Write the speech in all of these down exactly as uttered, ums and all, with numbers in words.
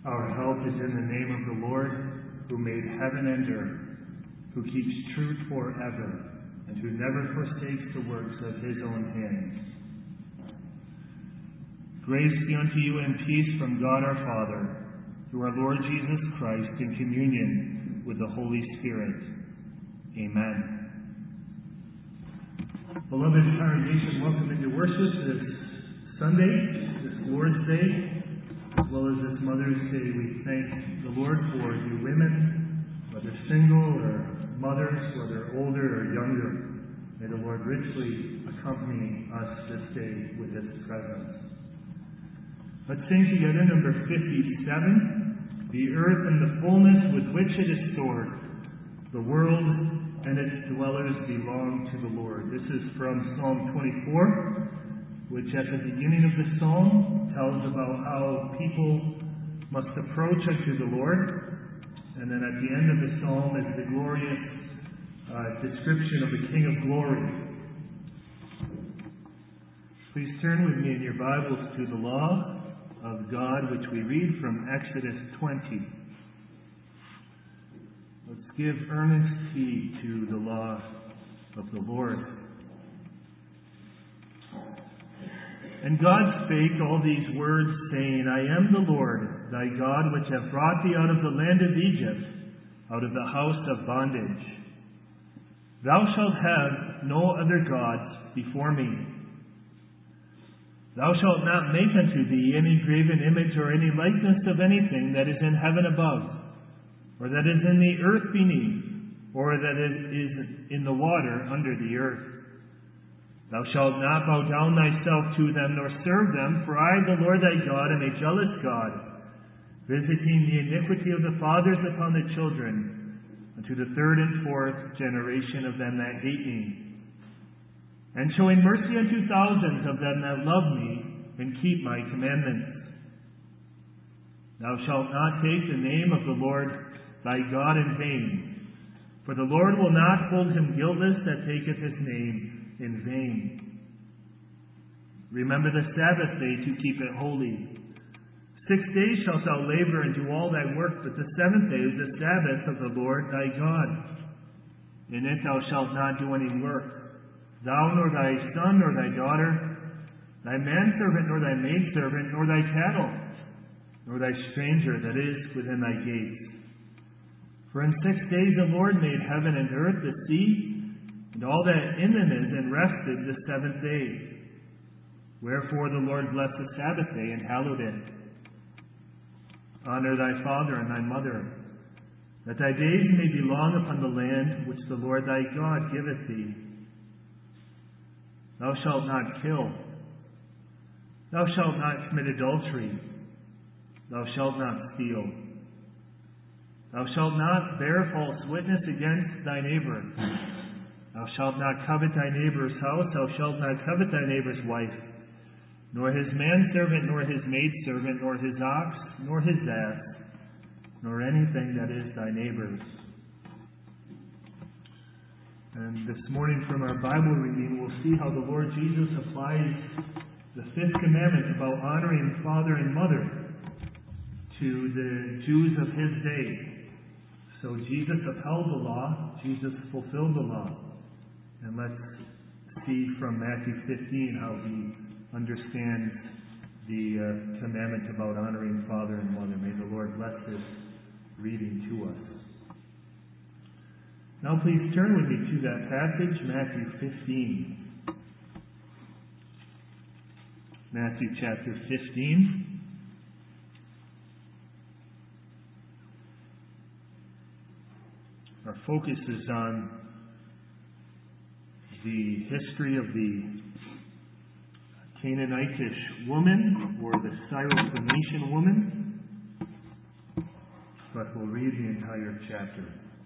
Our help is in the name of the Lord, who made heaven and earth, who keeps truth forever, and who never forsakes the works of his own hands. Grace be unto you and peace from God our Father, through our Lord Jesus Christ, in communion with the Holy Spirit. Amen. Beloved congregation, welcome into worship this Sunday, this Lord's Day, as well as this Mother's Day. We thank the Lord for you women, whether single or mothers, whether older or younger. May the Lord richly accompany us this day with his presence. Let's sing together number fifty-seven, The Earth and the Fullness with Which It Is Stored. The world and its dwellers belong to the Lord. This is from Psalm twenty-four, which at the beginning of the psalm tells about how people must approach unto the Lord. And then at the end of the psalm is the glorious uh, description of the King of Glory. Please turn with me in your Bibles to the law of God, which we read from Exodus twenty. Let's give earnest heed to the law of the Lord. And God spake all these words, saying, I am the Lord thy God, which have brought thee out of the land of Egypt, out of the house of bondage. Thou shalt have no other gods before me. Thou shalt not make unto thee any graven image or any likeness of anything that is in heaven above, or that is in the earth beneath, or that is in the water under the earth. Thou shalt not bow down thyself to them, nor serve them, for I, the Lord thy God, am a jealous God, visiting the iniquity of the fathers upon the children, unto the third and fourth generation of them that hate me, and showing mercy unto thousands of them that love me, and keep my commandments. Thou shalt not take the name of the Lord thy God in vain, for the Lord will not hold him guiltless that taketh his name in vain. Remember the Sabbath day to keep it holy. Six days shalt thou labor and do all thy work, but the seventh day is the Sabbath of the Lord thy God. In it thou shalt not do any work, thou nor thy son nor thy daughter, thy manservant nor thy maidservant, nor thy cattle, nor thy stranger that is within thy gates. For in six days the Lord made heaven and earth, the sea, and all that in them is, and rested the seventh day. Wherefore the Lord blessed the Sabbath day and hallowed it. Honor thy father and thy mother, that thy days may be long upon the land which the Lord thy God giveth thee. Thou shalt not kill. Thou shalt not commit adultery. Thou shalt not steal. Thou shalt not bear false witness against thy neighbor. Thou shalt not covet thy neighbor's house. Thou shalt not covet thy neighbor's wife, nor his manservant, nor his maidservant, nor his ox, nor his ass, nor anything that is thy neighbor's. And this morning from our Bible reading, we'll see how the Lord Jesus applies the fifth commandment about honoring father and mother to the Jews of his day. So Jesus upheld the law, Jesus fulfilled the law. And let's see from Matthew fifteen how he understands the uh, commandment about honoring father and mother. May the Lord bless this reading to us. Now please turn with me to that passage, Matthew fifteen. Matthew chapter fifteen. Our focus is on the history of the Canaanitish woman, or the Syrophoenician woman. But we'll read the entire chapter.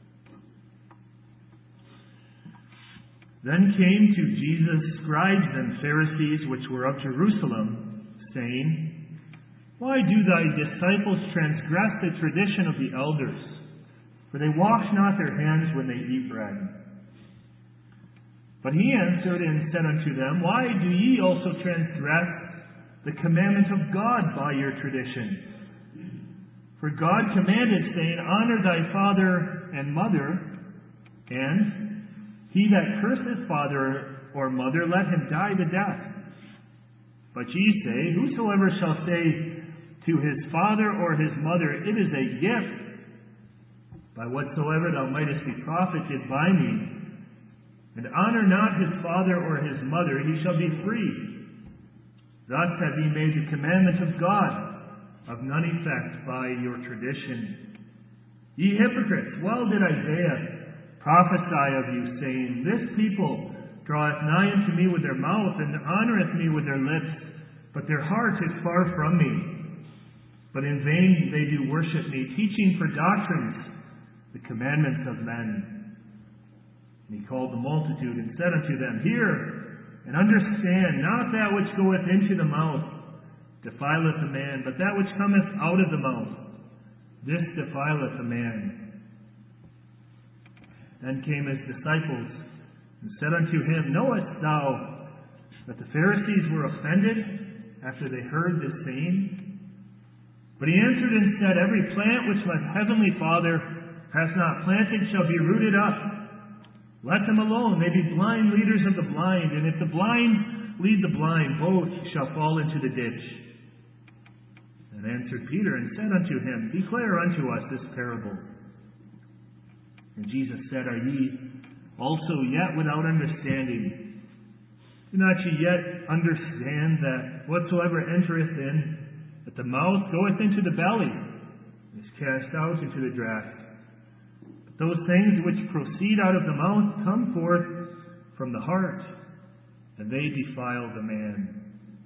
Then came to Jesus scribes and Pharisees which were of Jerusalem, saying, Why do thy disciples transgress the tradition of the elders? For they wash not their hands when they eat bread. But he answered and said unto them, Why do ye also transgress the commandment of God by your tradition? For God commanded, saying, Honor thy father and mother, and he that curseth father or mother, let him die the death. But ye say, Whosoever shall say to his father or his mother, It is a gift, by whatsoever thou mightest be profited by me, and honor not his father or his mother, he shall be free. Thus have ye made the commandment of God of none effect by your tradition. Ye hypocrites, well did Isaiah prophesy of you, saying, This people draweth nigh unto me with their mouth, and honoureth me with their lips, but their heart is far from me. But in vain they do worship me, teaching for doctrines the commandments of men. And he called the multitude and said unto them, Hear and understand, not that which goeth into the mouth defileth a man, but that which cometh out of the mouth, this defileth a man. Then came his disciples and said unto him, Knowest thou that the Pharisees were offended after they heard this saying? But he answered and said, Every plant which my heavenly Father hath not planted shall be rooted up. Let them alone, they be blind leaders of the blind, and if the blind lead the blind, both shall fall into the ditch. And answered Peter and said unto him, Declare unto us this parable. And Jesus said, Are ye also yet without understanding? Do not ye yet understand that whatsoever entereth in at the mouth goeth into the belly, and is cast out into the draught? But those things which proceed out of the mouth come forth from the heart, and they defile the man.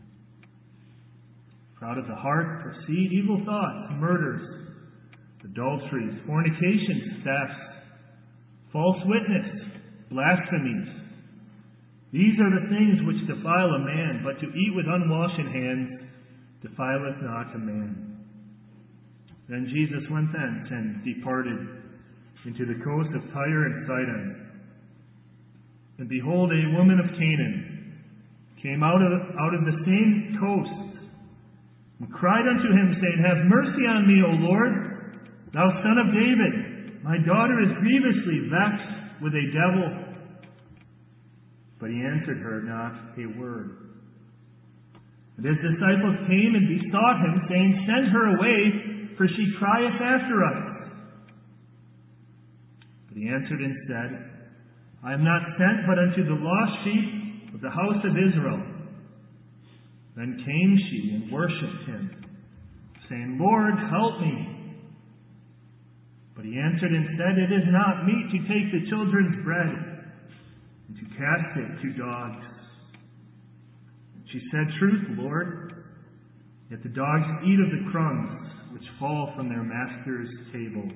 For out of the heart proceed evil thoughts, murders, adulteries, fornications, thefts, false witness, blasphemies. These are the things which defile a man, but to eat with unwashen hands defileth not a man. Then Jesus went thence and departed into the coast of Tyre and Sidon. And behold, a woman of Canaan came out of, out of the same coast, and cried unto him, saying, Have mercy on me, O Lord, thou son of David. My daughter is grievously vexed with a devil. But he answered her not a word. And his disciples came and besought him, saying, Send her away, for she crieth after us. But he answered and said, I am not sent but unto the lost sheep of the house of Israel. Then came she and worshipped him, saying, Lord, help me. But he answered and said, It is not meet to take the children's bread and to cast it to dogs. She said, Truth, Lord, yet the dogs eat of the crumbs which fall from their master's table.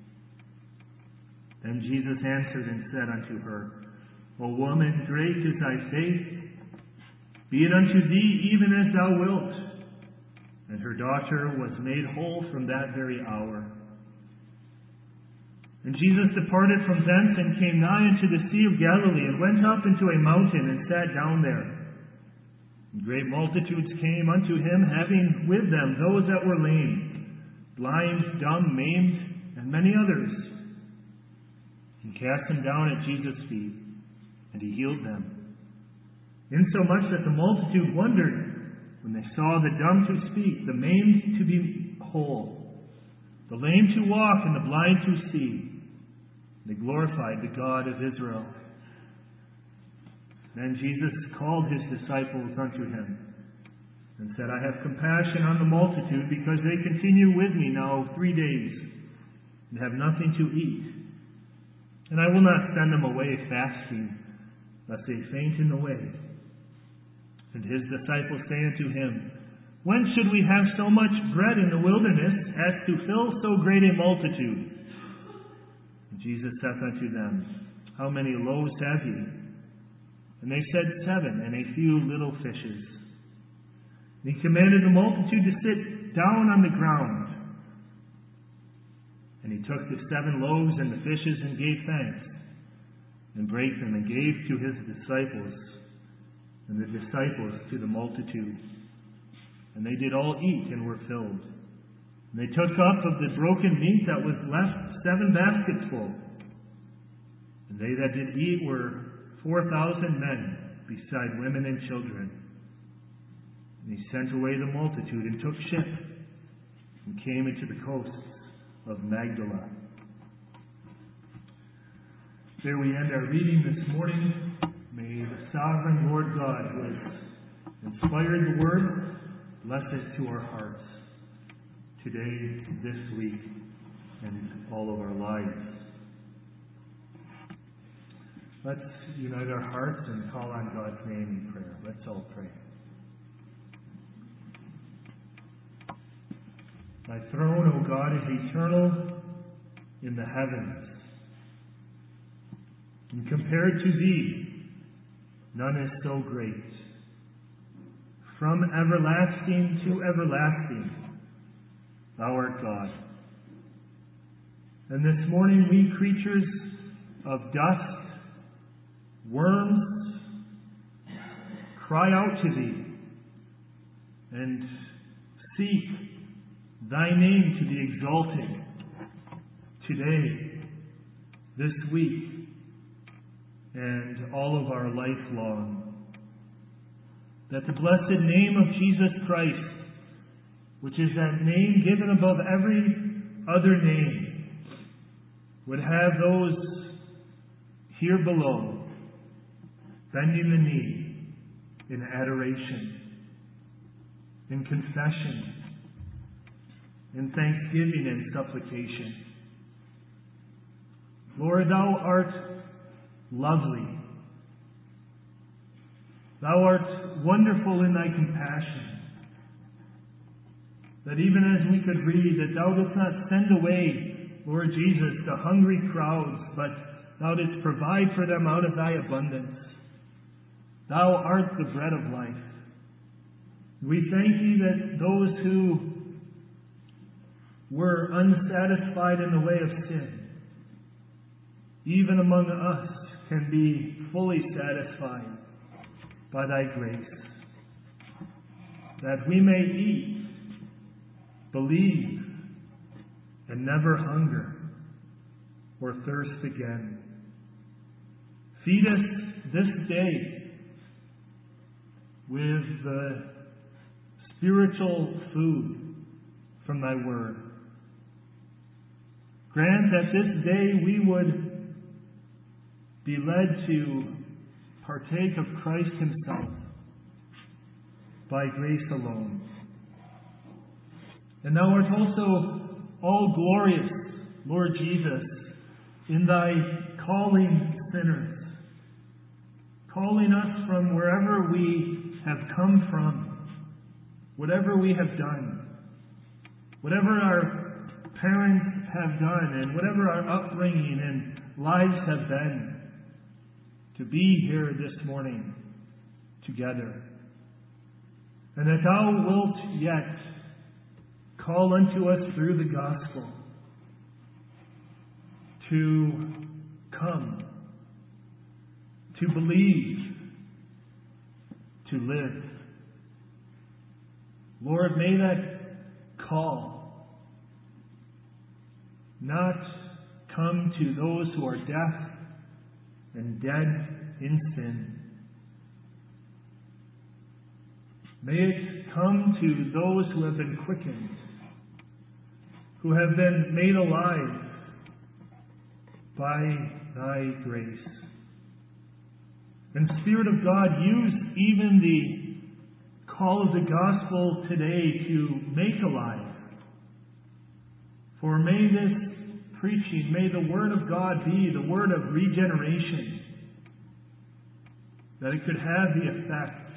Then Jesus answered and said unto her, O woman, great is thy faith. Be it unto thee even as thou wilt. And her daughter was made whole from that very hour. And Jesus departed from thence and came nigh unto the Sea of Galilee, and went up into a mountain and sat down there. And great multitudes came unto him, having with them those that were lame, blind, dumb, maimed, and many others, and cast them down at Jesus' feet, and he healed them. Insomuch that the multitude wondered when they saw the dumb to speak, the maimed to be whole, the lame to walk, and the blind to see. They glorified the God of Israel. Then Jesus called his disciples unto him, and said, I have compassion on the multitude, because they continue with me now three days, and have nothing to eat. And I will not send them away fasting, lest they faint in the way. And his disciples say unto him, When should we have so much bread in the wilderness, as to fill so great a multitude? And Jesus saith unto them, How many loaves have ye? And they said, Seven, and a few little fishes. And he commanded the multitude to sit down on the ground. And he took the seven loaves and the fishes, and gave thanks, and brake them, and gave to his disciples, and the disciples to the multitude. And they did all eat, and were filled. And they took up of the broken meat that was left seven baskets full. And they that did eat were four thousand men, beside women and children. And he sent away the multitude and took ship and came into the coasts of Magdala. There we end our reading this morning. May the sovereign Lord God, who has inspired the word, bless it to our hearts today, this week, and all of our lives. Let's unite our hearts and call on God's name in prayer. Let's all pray. Thy throne, O God, is eternal in the heavens. And compared to thee, none is so great. From everlasting to everlasting, thou art God. And this morning we creatures of dust, worms, cry out to thee and seek thy name to be exalted today, this week, and all of our life long. That the blessed name of Jesus Christ, which is that name given above every other name, would have those here below bending the knee in adoration, in confession, in thanksgiving and supplication. Lord, thou art lovely. Thou art wonderful in thy compassion. That even as we could read, that thou didst not send away, Lord Jesus, the hungry crowds, but thou didst provide for them out of thy abundance. Thou art the bread of life. We thank thee that those who were unsatisfied in the way of sin, even among us, can be fully satisfied by thy grace. That we may eat, believe, and never hunger or thirst again. Feed us this day with the spiritual food from thy word. Grant that this day we would be led to partake of Christ himself by grace alone. And thou art also all glorious, Lord Jesus, in thy calling sinners, calling us from wherever we have come from, whatever we have done, whatever our parents have done, and whatever our upbringing and lives have been, to be here this morning together. And that thou wilt yet call unto us through the gospel to come, to believe, to live. Lord, may that call not come to those who are deaf and dead in sin. May it come to those who have been quickened, who have been made alive by thy grace. And Spirit of God, use even the call of the gospel today to make alive. For may this preaching, may the word of God be the word of regeneration, that it could have the effect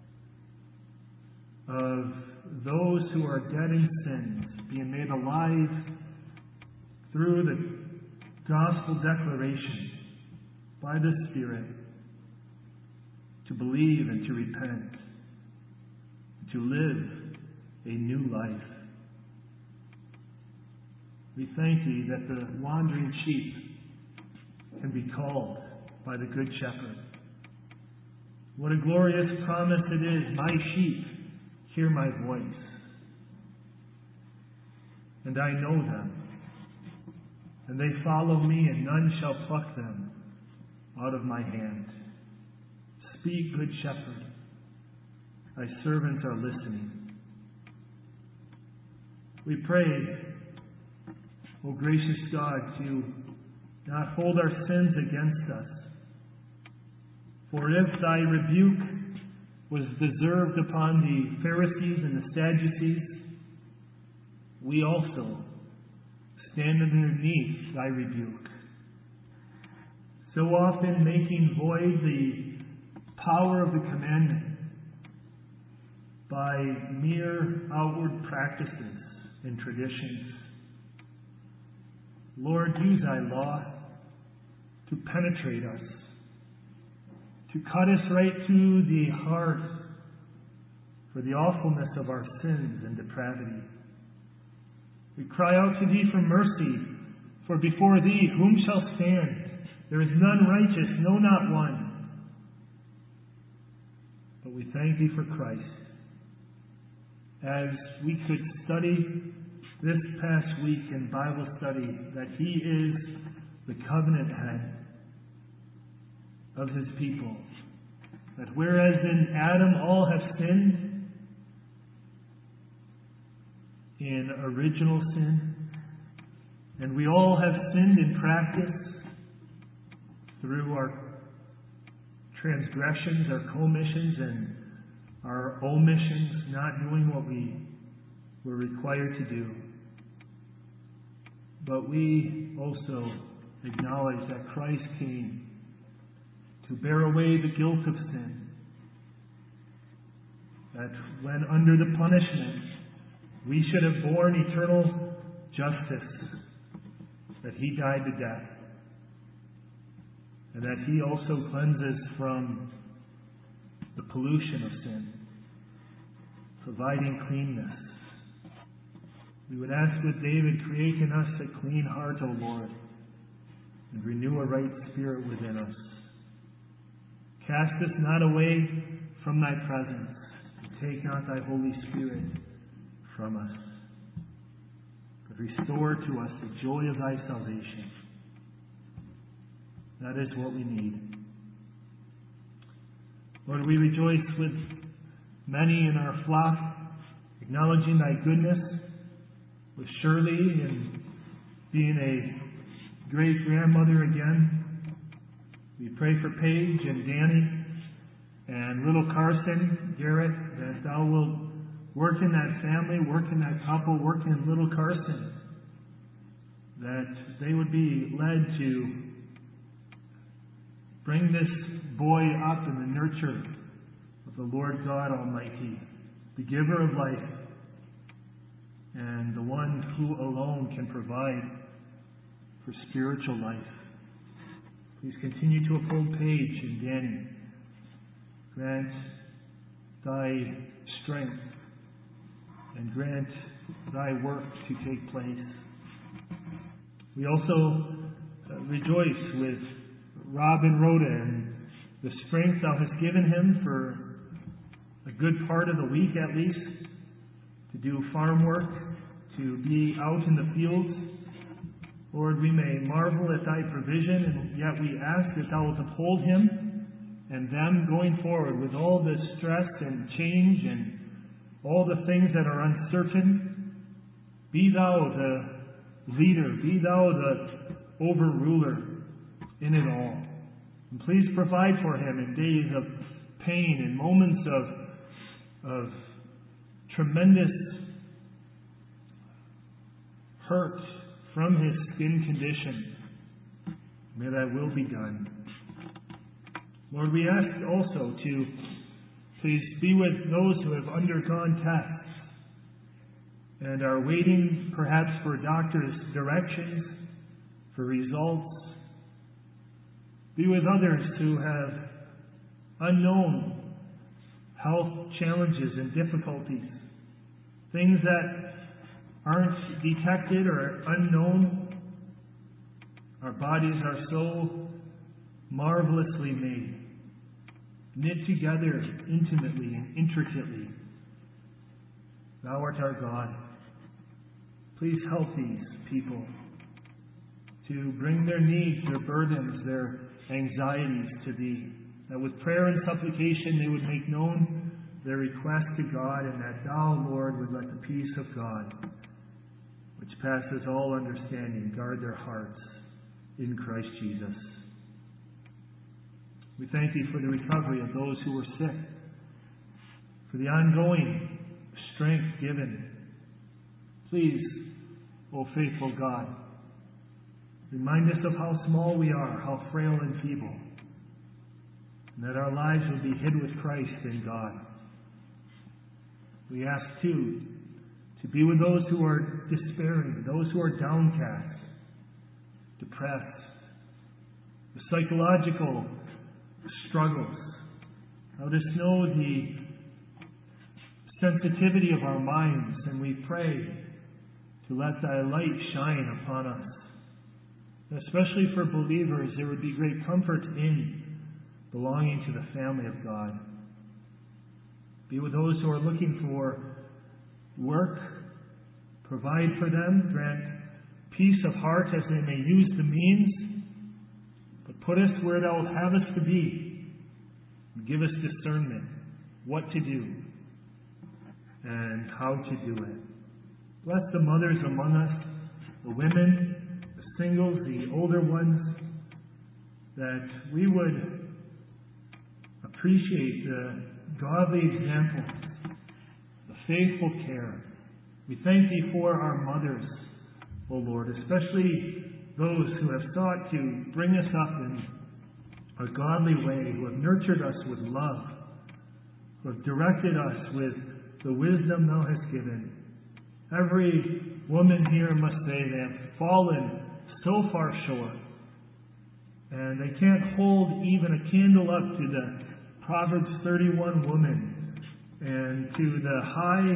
of those who are dead in sins being made alive through the gospel declaration by the Spirit to believe and to repent, to live a new life. We thank thee that the wandering sheep can be called by the Good Shepherd. What a glorious promise it is, my sheep hear my voice. and I know them. And they follow me, and none shall pluck them out of my hand. Speak, Good Shepherd. Thy servants are listening. We pray, O gracious God, to not hold our sins against us. For if thy rebuke was deserved upon the Pharisees and the Sadducees, we also stand underneath thy rebuke. So often making void the power of the commandment by mere outward practices and traditions. Lord, use thy law to penetrate us, to cut us right to the heart for the awfulness of our sins and depravity. We cry out to thee for mercy, for before thee whom shall stand? There is none righteous, no, not one. But we thank thee for Christ. As we could study this past week in Bible study, that he is the covenant head of his people. That whereas in Adam all have sinned, in original sin, and we all have sinned in practice through our transgressions, our commissions, and our omissions, not doing what we were required to do. But we also acknowledge that Christ came to bear away the guilt of sin. That when under the punishment, we should have borne eternal justice, that he died to death, and that he also cleanses from the pollution of sin, providing cleanness. We would ask with David, create in us a clean heart, O Lord, and renew a right spirit within us. Cast us not away from thy presence, and take not thy Holy Spirit from us, but restore to us the joy of thy salvation. That is what we need. Lord, we rejoice with many in our flock, acknowledging thy goodness, with Shirley and being a great grandmother again. We pray for Paige and Danny and little Carson, Garrett, that thou wilt work in that family, work in that couple, work in little Carson, that they would be led to bring this boy up in the nurture of the Lord God Almighty, the giver of life, and the one who alone can provide for spiritual life. Please continue to uphold Paige and Danny. Grant thy strength and grant thy work to take place. We also uh, rejoice with Rob and Rhoda and the strength thou hast given him for a good part of the week at least, to do farm work, to be out in the fields. Lord, we may marvel at thy provision, and yet we ask that thou wilt uphold him and them going forward with all the stress and change and all the things that are uncertain. Be thou the leader, be thou the overruler in it all. And please provide for him in days of pain and moments of, of tremendous hurt from his skin condition. May thy will be done. Lord, we ask also to please be with those who have undergone tests and are waiting perhaps for doctors' directions, for results. Be with others who have unknown health challenges and difficulties, things that aren't detected or unknown. Our bodies are so marvelously made, knit together intimately and intricately. Thou art our God. Please help these people to bring their needs, their burdens, their anxieties to Thee. That with prayer and supplication they would make known their request to God, and that Thou, Lord, would let the peace of God, which passes all understanding, guard their hearts in Christ Jesus. We thank Thee for the recovery of those who were sick, for the ongoing strength given. Please, O faithful God, remind us of how small we are, how frail and feeble, and that our lives will be hid with Christ in God. We ask, too, to be with those who are despairing, those who are downcast, depressed, the psychological struggles, how to know the sensitivity of our minds, and we pray to let Thy light shine upon us. Especially for believers, there would be great comfort in belonging to the family of God. Be with those who are looking for work. Provide for them. Grant peace of heart as they may use the means. But put us where Thou wilt have us to be. And give us discernment, what to do and how to do it. Bless the mothers among us, the women, the singles, the older ones, that we would appreciate the godly examples, the faithful care. We thank Thee for our mothers, O Lord, especially those who have sought to bring us up in a godly way, who have nurtured us with love, who have directed us with the wisdom Thou hast given. Every woman here must say they have fallen so far short, and they can't hold even a candle up to the Proverbs thirty-one woman and to the high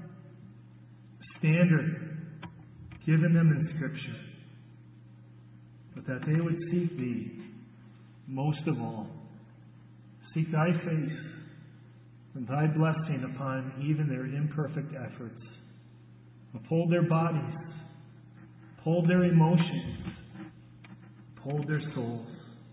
standard given them in Scripture, but that they would seek Thee most of all. Seek Thy face and Thy blessing upon even their imperfect efforts. Uphold their bodies, uphold their emotions, uphold their souls.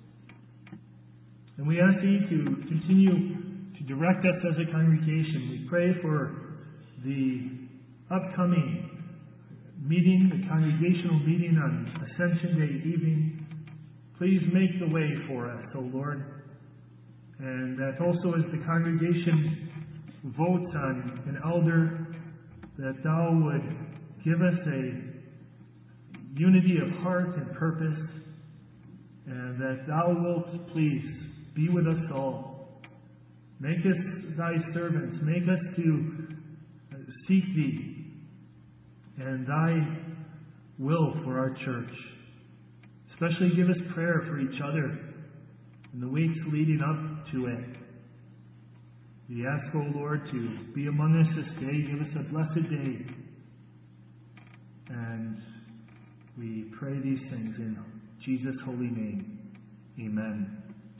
And we ask Thee to continue to direct us as a congregation. We pray for the upcoming meeting, the congregational meeting on Ascension Day evening. Please make the way for us, O Lord. And that also as the congregation votes on an elder, that Thou would give us a unity of heart and purpose, and that Thou wilt please be with us all. Make us Thy servants. Make us to seek Thee and Thy will for our church. Especially give us prayer for each other in the weeks leading up to it. We ask, O Lord, to be among us this day. Give us a blessed day. And we pray these things in Jesus' holy name. Amen.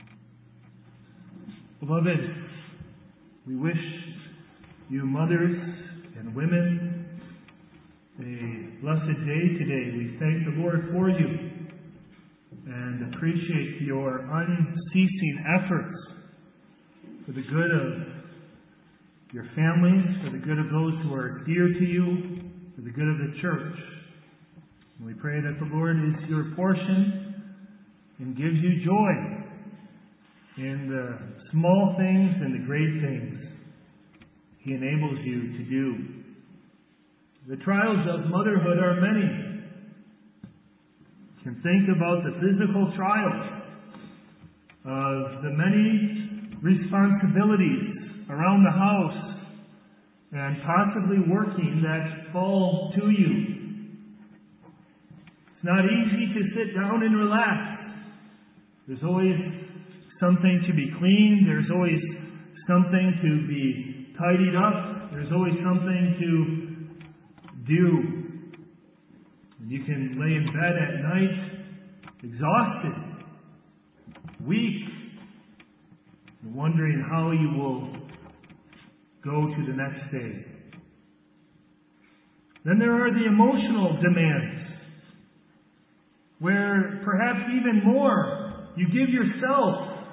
Beloved, we wish you mothers and women a blessed day today. We thank the Lord for you and appreciate your unceasing efforts for the good of your families, for the good of those who are dear to you, for the good of the church. And we pray that the Lord is your portion and gives you joy in the small things and the great things He enables you to do. The trials of motherhood are many. You can think about the physical trials of the many responsibilities around the house and possibly working that fall to you. It's not easy to sit down and relax. There's always something to be cleaned. There's always something to be tidied up. There's always something to do. And you can lay in bed at night exhausted, weak, and wondering how you will go to the next day. Then there are the emotional demands, where perhaps even more, you give yourself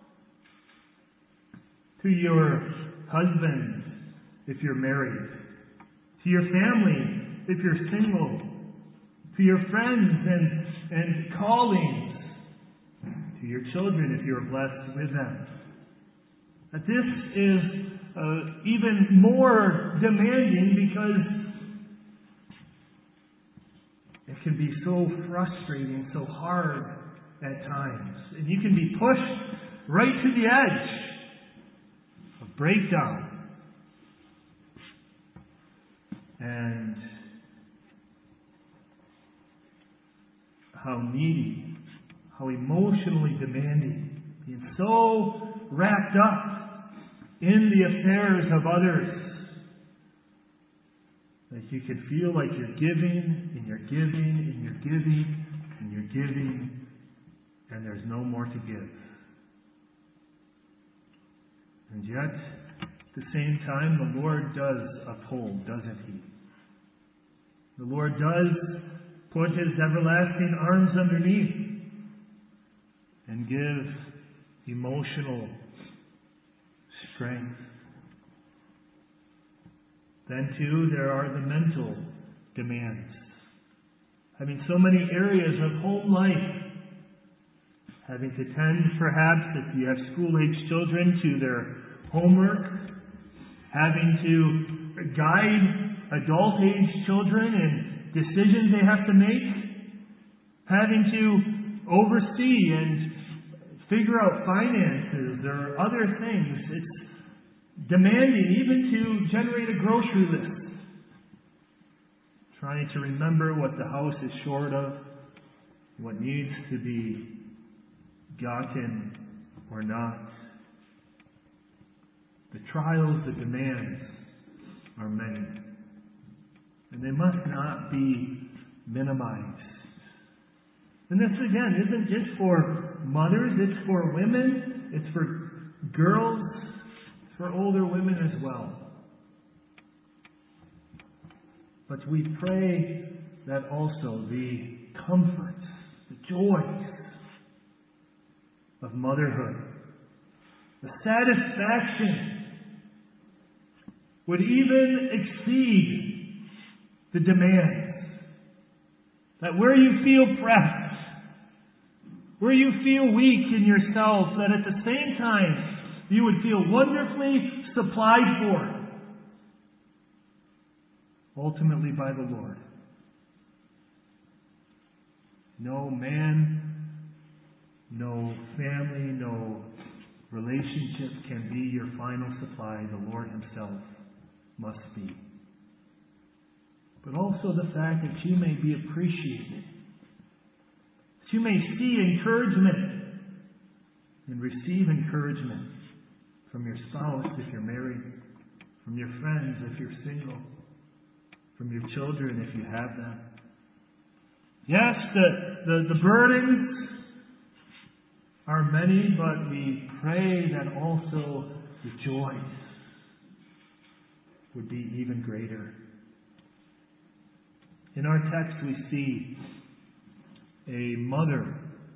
to your husband if you're married, to your family if you're single, to your friends and, and colleagues, to your children if you're blessed with them. That this is uh, even more demanding because it can be so frustrating, so hard at times. And you can be pushed right to the edge of breakdown. And how needy, how emotionally demanding, being so wrapped up in the affairs of others that you can feel like you're giving, and you're giving, and you're giving, and you're giving, and there's no more to give. And yet, at the same time, the Lord does uphold, doesn't He? The Lord does put His everlasting arms underneath and give emotional strength. Then, too, there are the mental demands. Having so many areas of home life, having to tend, perhaps, if you have school-age children, to their homework, having to guide adult-age children in decisions they have to make, having to oversee and figure out finances or other things. It's demanding even to generate a grocery list. Trying to remember what the house is short of, what needs to be gotten or not. The trials, the demands are many. And they must not be minimized. And this, again, isn't just for mothers, it's for women, it's for girls, it's for older women as well. But we pray that also the comforts, the joys of motherhood, the satisfaction would even exceed the demands. That where you feel pressed, where you feel weak in yourself, that at the same time you would feel wonderfully supplied for, ultimately by the Lord. No man, no family, no relationship can be your final supply. The Lord Himself must be. But also the fact that you may be appreciated, that you may see encouragement and receive encouragement from your spouse if you're married, from your friends if you're single, from your children if you have them. Yes, the, the, the burdens are many, but we pray that also the joys would be even greater. In our text we see a mother,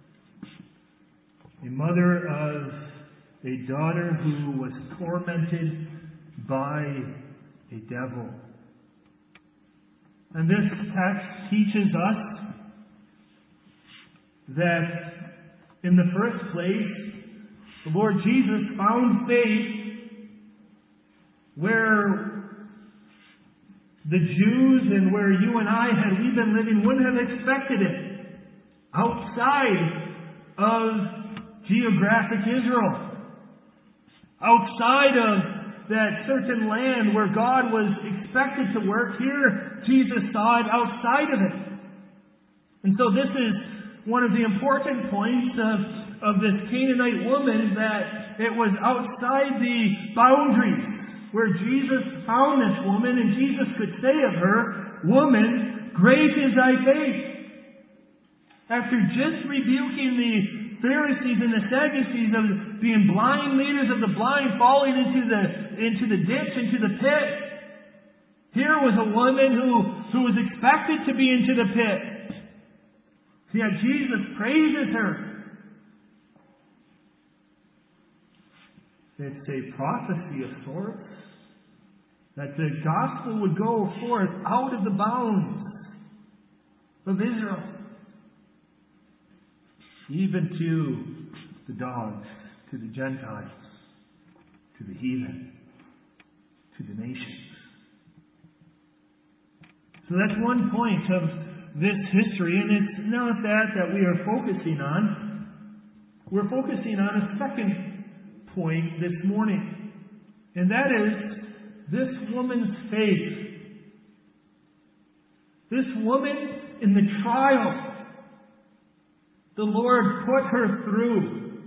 a mother of a daughter who was tormented by a devil. And this text teaches us that in the first place, the Lord Jesus found faith where the Jews and where you and I, had we been living, wouldn't have expected it. Outside of geographic Israel. Outside of that certain land where God was expected to work, here Jesus saw it outside of it. And so this is one of the important points of, of this Canaanite woman, that it was outside the boundaries where Jesus found this woman, and Jesus could say of her, "Woman, great is thy faith." After just rebuking the Pharisees and the Sadducees of being blind leaders of the blind, falling into the into the ditch, into the pit, Here was a woman who, who was expected to be into the pit. Yet Jesus praises her. It's a prophecy of sorts, that the gospel would go forth out of the bounds of Israel, even to the dogs, to the Gentiles, to the heathen, to the nations. So that's one point of this history, and it's not that that we are focusing on. We're focusing on a second point this morning, and that is this woman's faith. This woman in the trial the Lord put her through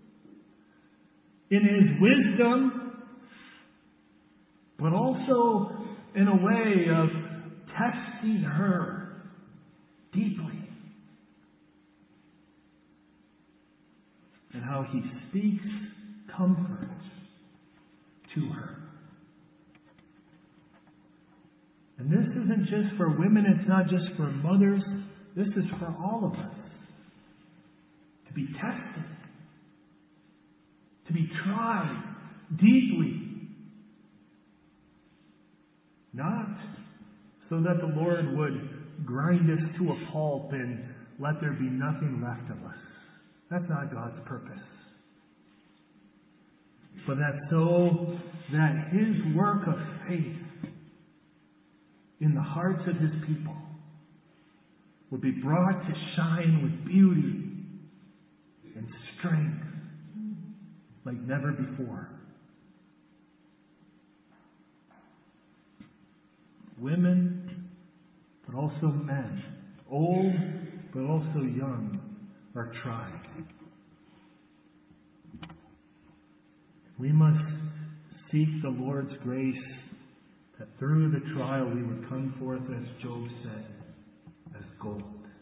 in His wisdom, but also in a way of testing her deeply. And how He speaks comfort to her. And this isn't just for women, it's not just for mothers, this is for all of us. To be tested, to be tried deeply. Not so that the Lord would grind us to a pulp and let there be nothing left of us. That's not God's purpose. But that so that His work of faith in the hearts of His people would be brought to shine with beauty and strength like never before. Women, but also men, old, but also young, are tried. We must seek the Lord's grace that through the trial we would come forth, as Job said, as gold.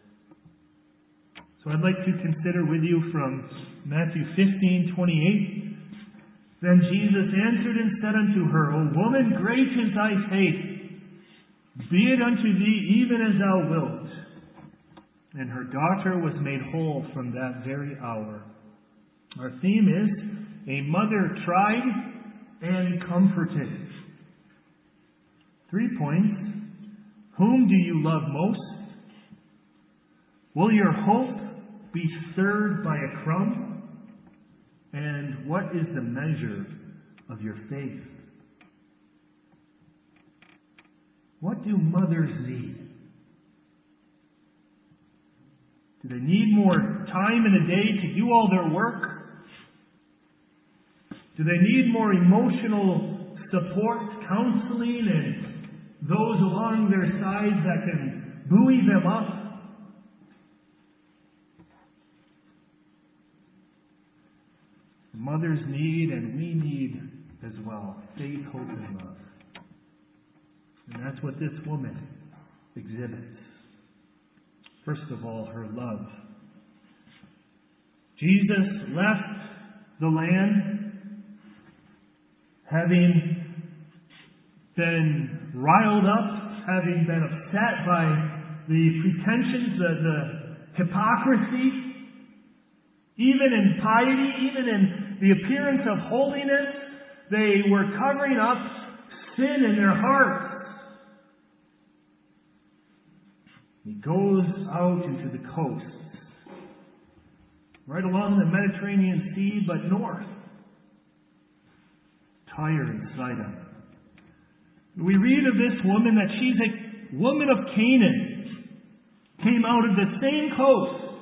So I'd like to consider with you from Matthew fifteen twenty-eight. Then Jesus answered and said unto her, O woman, great is thy faith. Be it unto thee even as thou wilt. And her daughter was made whole from that very hour. Our theme is a mother tried and comforted. Three points. Whom do you love most? Will your hope be stirred by a crumb? And what is the measure of your faith? What do mothers need? Do they need more time in a day to do all their work? Do they need more emotional support, counseling, and those along their sides that can buoy them up? Mothers need, and we need as well, faith, hope, and love. And that's what this woman exhibits. First of all, her love. Jesus left the land having been riled up, having been upset by the pretensions, the, the hypocrisy, even in piety, even in the appearance of holiness. They were covering up sin in their hearts. He goes out into the coast, right along the Mediterranean Sea, but north. Tyre and Sidon. We read of this woman that she's a woman of Canaan, came out of the same coast.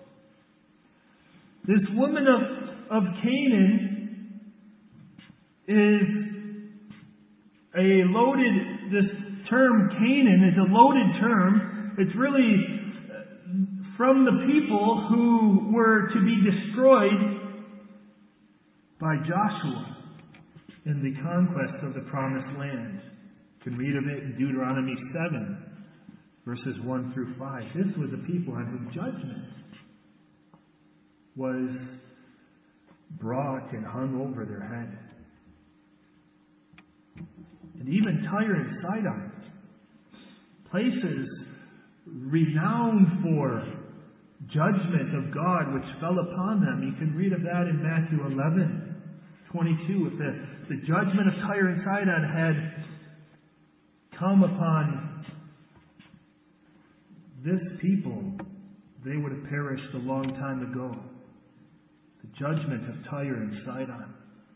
This woman of, of Canaan is a loaded, this term Canaan is a loaded term. It's really from the people who were to be destroyed by Joshua in the conquest of the Promised Land. You can read of it in Deuteronomy seven, verses one through five. This was a people on whom judgment was brought and hung over their head. And even Tyre and Sidon places renowned for judgment of God which fell upon them. You can read of that in Matthew eleven twenty-two. If the, the judgment of Tyre and Sidon had come upon this people, they would have perished a long time ago. The judgment of Tyre and Sidon.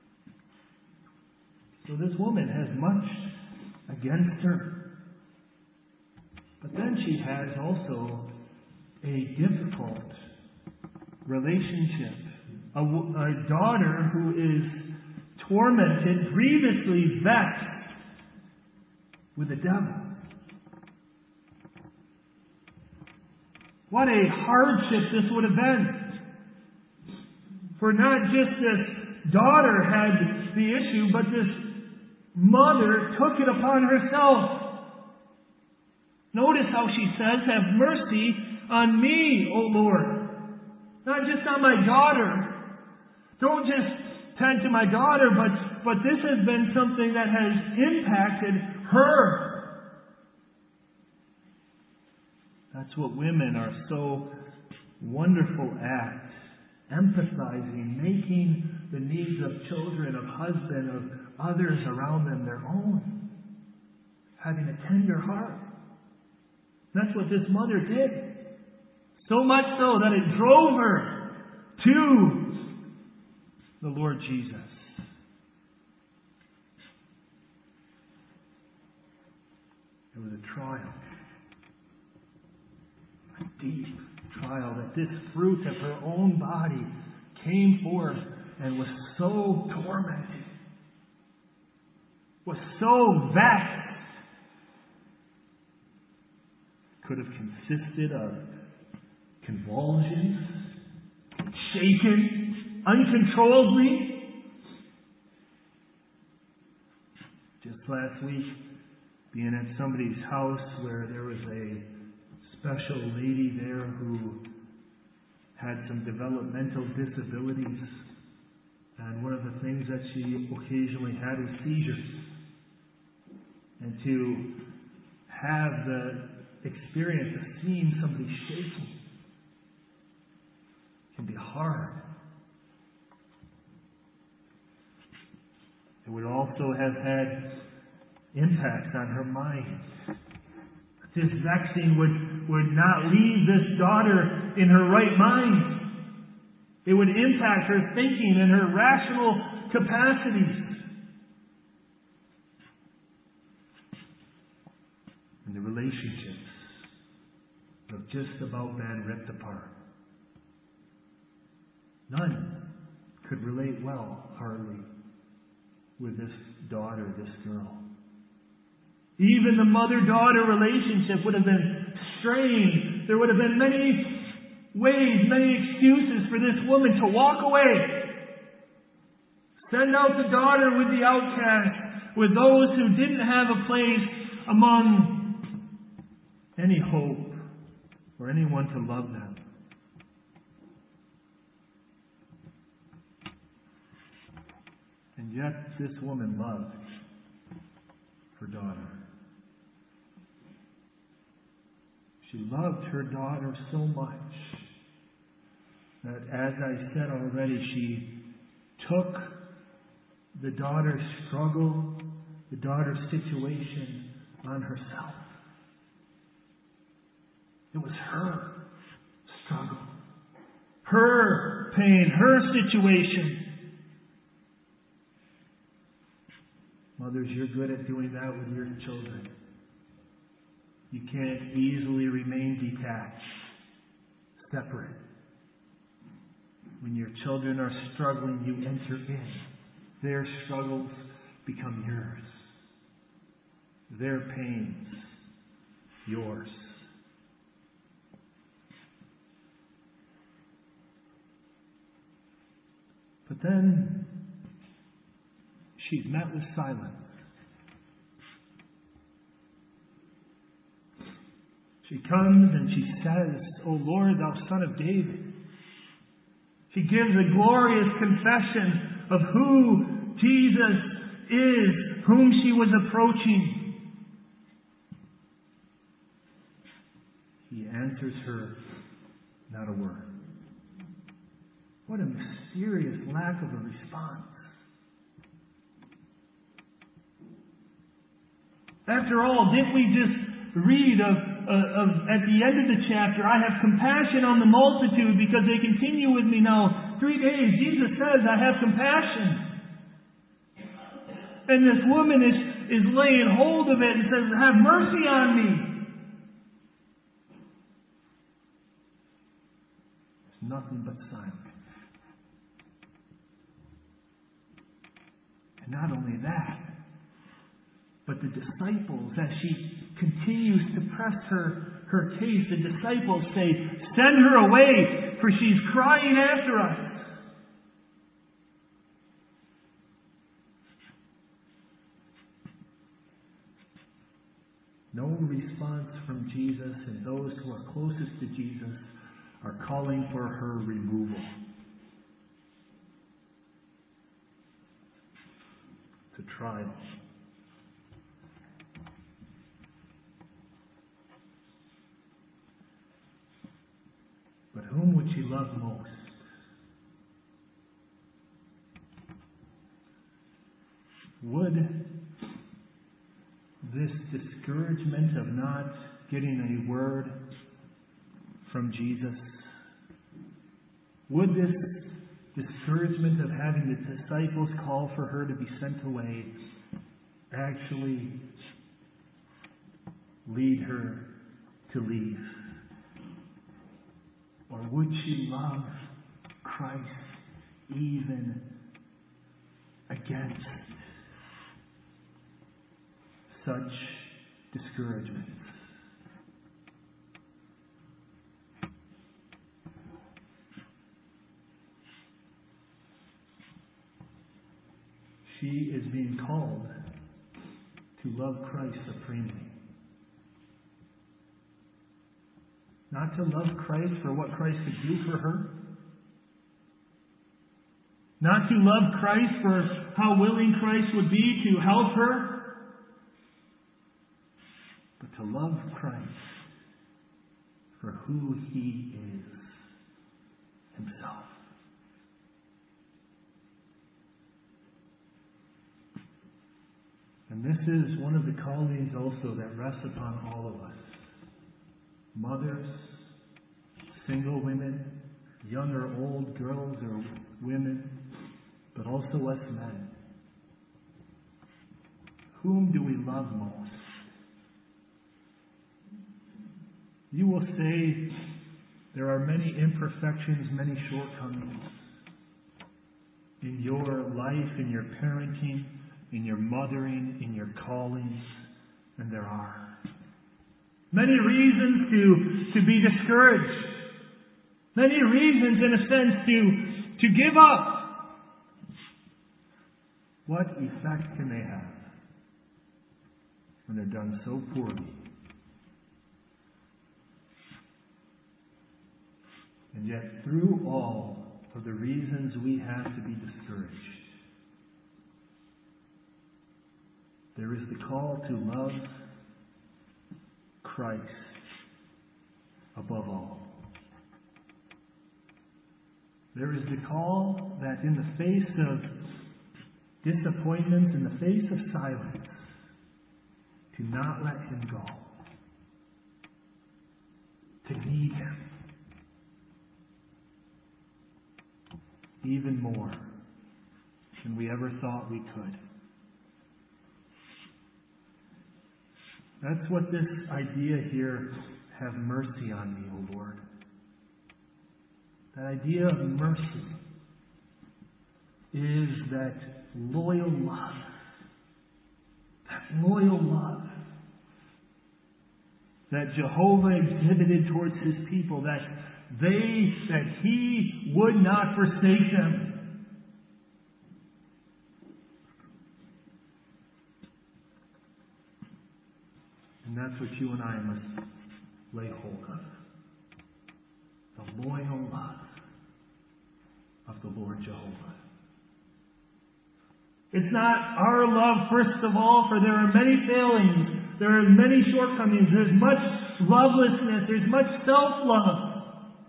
So this woman has much against her. But then she has also a difficult relationship. A, a daughter who is tormented, grievously vexed with the devil. What a hardship this would have been. For not just this daughter had the issue, but this mother took it upon herself. Notice how she says, "Have mercy on me, O Lord." Not just on my daughter. Don't just tend to my daughter, but, but this has been something that has impacted her. That's what women are so wonderful at. Empathizing, making the needs of children, of husband, of others around them their own. Having a tender heart. That's what this mother did. So much so that it drove her to the Lord Jesus. It was a trial. A deep trial that this fruit of her own body came forth and was so tormented. Was so vexed. Could have consisted of convulsions, shaken uncontrollably. Just last week, being at somebody's house where there was a special lady there who had some developmental disabilities. And one of the things that she occasionally had was seizures. And to have the experience of seeing somebody shaking can be hard. It would also have had impacts on her mind. This vexing would, would not leave this daughter in her right mind. It would impact her thinking and her rational capacities. And the relationships have just about been ripped apart. None could relate well, hardly, with this daughter, this girl. Even the mother-daughter relationship would have been strained. There would have been many ways, many excuses for this woman to walk away. Send out the daughter with the outcast, with those who didn't have a place among any hope or anyone to love them. And yet this woman loved her daughter. She loved her daughter so much that, as I said already, she took the daughter's struggle, the daughter's situation on herself. It was her struggle, her pain, her situation. Mothers, you're good at doing that with your children. You can't easily remain detached, separate. When your children are struggling, you enter in. Their struggles become yours. Their pains, yours. But then she's met with silence. She comes and she says, "O Lord, thou Son of David." She gives a glorious confession of who Jesus is, whom she was approaching. He answers her not a word. What a mysterious lack of a response. After all, didn't we just read of, uh, of at the end of the chapter, I have compassion on the multitude because they continue with me now three days. Jesus says, I have compassion. And this woman is, is laying hold of it and says, have mercy on me. There's nothing but silence. And not only that, but the disciples, as she continues to press her, her case, the disciples say, send her away, for she's crying after us. No response from Jesus, and those who are closest to Jesus are calling for her removal. It's a trial. But whom would she love most? Would this discouragement of not getting a word from Jesus, would this discouragement of having the disciples call for her to be sent away actually lead her to leave? Or would she love Christ even against such discouragements? She is being called to love Christ supremely. Not to love Christ for what Christ could do for her. Not to love Christ for how willing Christ would be to help her. But to love Christ for who He is Himself. And this is one of the callings also that rests upon all of us. Mothers, single women, young or old, girls or women, but also us men. Whom do we love most? You will say there are many imperfections, many shortcomings in your life, in your parenting, in your mothering, in your callings, and there are. Many reasons to, to be discouraged. Many reasons, in a sense, to, to give up. What effect can they have when they're done so poorly? And yet, through all of the reasons we have to be discouraged, there is the call to love Christ above all. There is the call that in the face of disappointments, in the face of silence, to not let Him go. To need Him. Even more than we ever thought we could. That's what this idea here, have mercy on me, O Lord. That idea of mercy is that loyal love. That loyal love that Jehovah exhibited towards His people, that they, that He would not forsake them. And that's what you and I must lay hold of. The loyal love of the Lord Jehovah. It's not our love, first of all, for there are many failings. There are many shortcomings. There's much lovelessness. There's much self-love.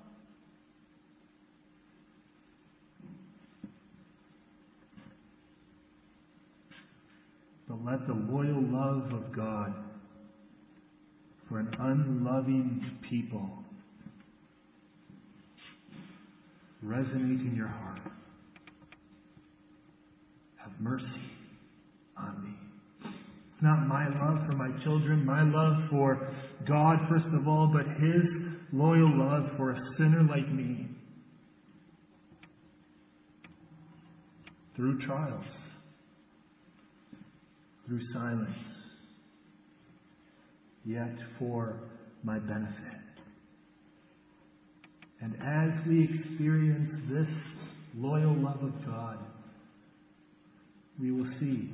But let the loyal love of God for an unloving people resonate in your heart. Have mercy on me. It's not my love for my children, my love for God first of all, but His loyal love for a sinner like me. Through trials, through silence, yet for my benefit. And as we experience this loyal love of God, we will see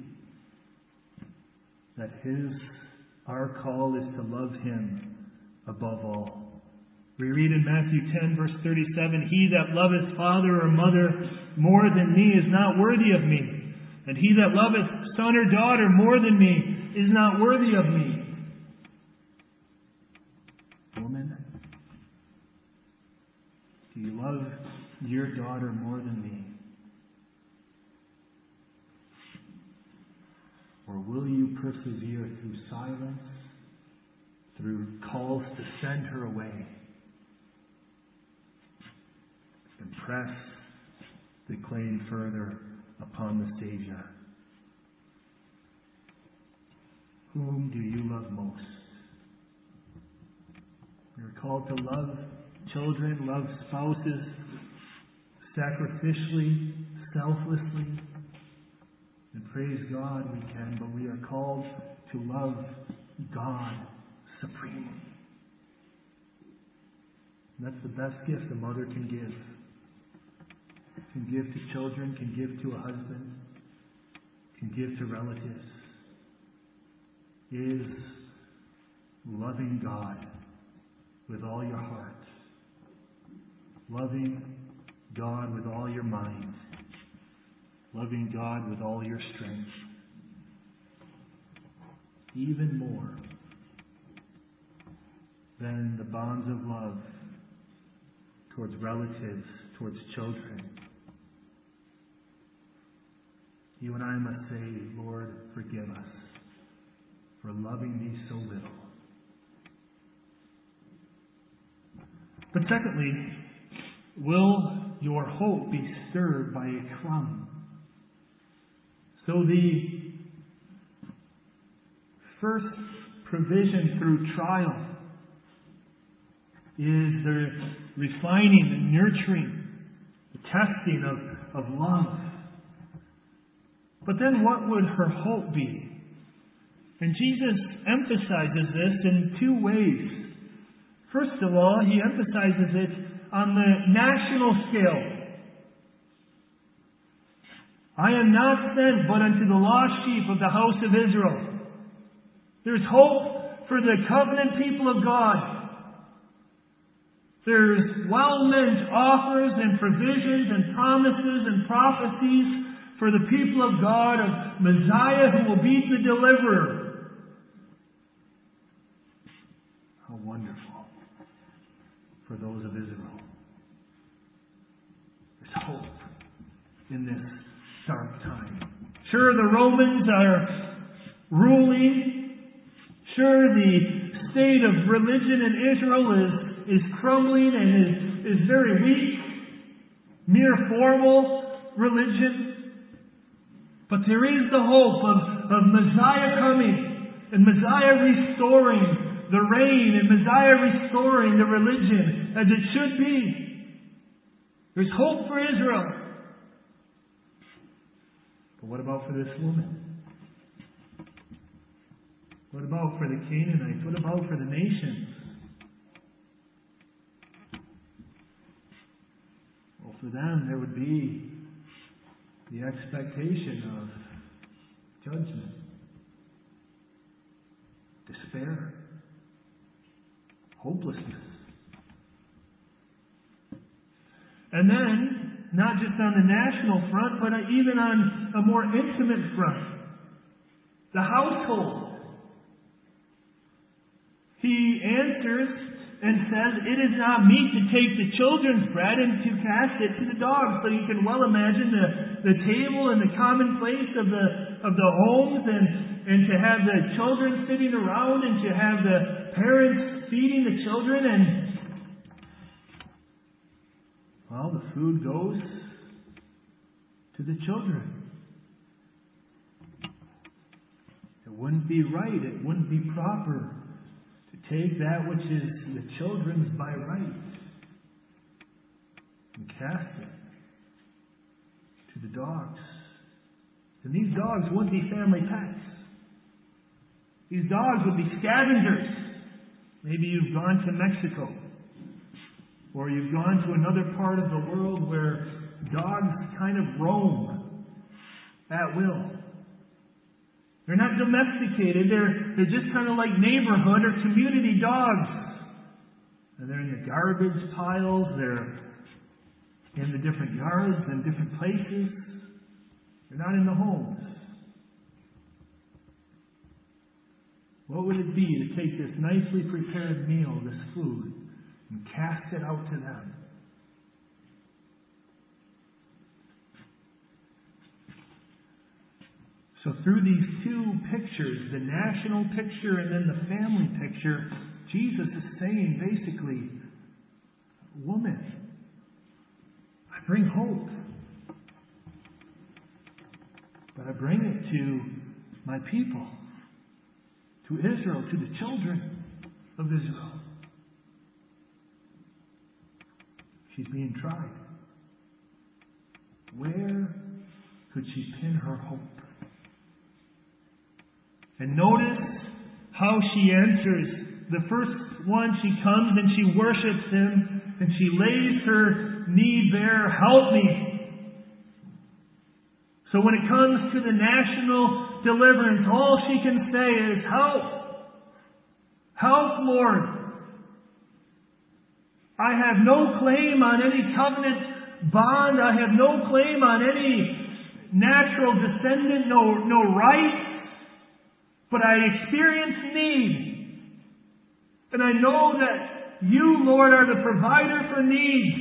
that His, our call is to love Him above all. We read in Matthew ten, verse thirty-seven, He that loveth father or mother more than me is not worthy of me. And he that loveth son or daughter more than me is not worthy of me. Woman, do you love your daughter more than me? Or will you persevere through silence, through calls to send her away, and press the claim further upon the Savior? Whom do you love most? You're called to love children, love spouses, sacrificially, selflessly. And praise God we can, but we are called to love God supremely. And that's the best gift a mother can give. Can give to children, can give to a husband, can give to relatives, is loving God with all your heart, loving God with all your mind, loving God with all your strength. Even more than the bonds of love towards relatives, towards children. You and I must say, Lord, forgive us for loving thee so little. But secondly, will your hope be stirred by a crumb? So the first provision through trial is the refining, the nurturing, the testing of, of love. But then what would her hope be? And Jesus emphasizes this in two ways. First of all, He emphasizes it on the national scale. I am not sent but unto the lost sheep of the house of Israel. There's hope for the covenant people of God. There's well-meant offers and provisions and promises and prophecies for the people of God of Messiah who will be the deliverer. How wonderful for those of Israel. There's hope in this dark time. Sure, the Romans are ruling. Sure, the state of religion in Israel is, is crumbling and is, is very weak. Mere formal religion. But there is the hope of, of Messiah coming and Messiah restoring the reign and Messiah restoring the religion as it should be. There's hope for Israel. But what about for this woman? What about for the Canaanites? What about for the nations? Well, for them there would be the expectation of judgment, despair, hopelessness. And then, not just on the national front, but even on a more intimate front, the household. He answers and says, "It is not meet to take the children's bread and to cast it to the dogs." So you can well imagine the, the table and the commonplace of the of the homes, and, and to have the children sitting around, and to have the parents feeding the children, and well, the food goes to the children. It wouldn't be right, it wouldn't be proper to take that which is the children's by right and cast it to the dogs. And these dogs wouldn't be family pets. These dogs would be scavengers. Maybe you've gone to Mexico, or you've gone to another part of the world where dogs kind of roam at will. They're not domesticated. They're, they're just kind of like neighborhood or community dogs. And they're in the garbage piles. They're in the different yards and different places. They're not in the homes. What would it be to take this nicely prepared meal, this food, and cast it out to them? So through these two pictures, the national picture and then the family picture, Jesus is saying basically, woman, I bring hope. But I bring it to my people, to Israel, to the children of Israel. She's being tried. Where could she pin her hope? And notice how she answers. The first one, she comes and she worships Him, and she lays her need bare, "Help me." So when it comes to the national deliverance, all she can say is, "Help! Help, Lord! I have no claim on any covenant bond. I have no claim on any natural descendant, no, no right. But I experience need. And I know that You, Lord, are the provider for needs.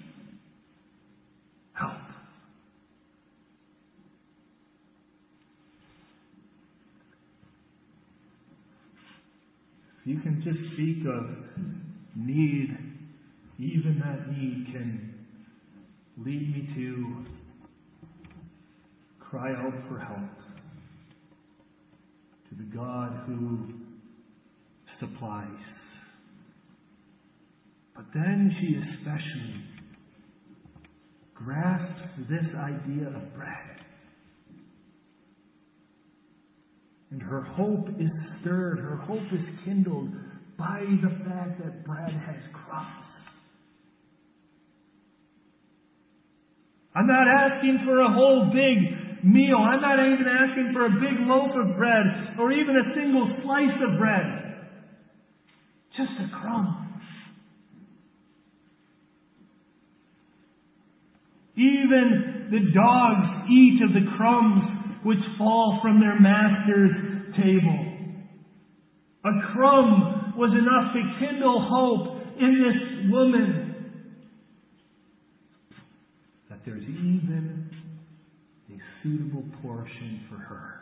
Help." You can just speak of need. Even that need can lead me to cry out for help to the God who supplies. But then she especially grasps this idea of bread. And her hope is stirred, her hope is kindled by the fact that bread has crumbs. I'm not asking for a whole big meal. I'm not even asking for a big loaf of bread or even a single slice of bread. Just a crumb. Even the dogs eat of the crumbs which fall from their master's table. A crumb was enough to kindle hope in this woman. That there's even a suitable portion for her.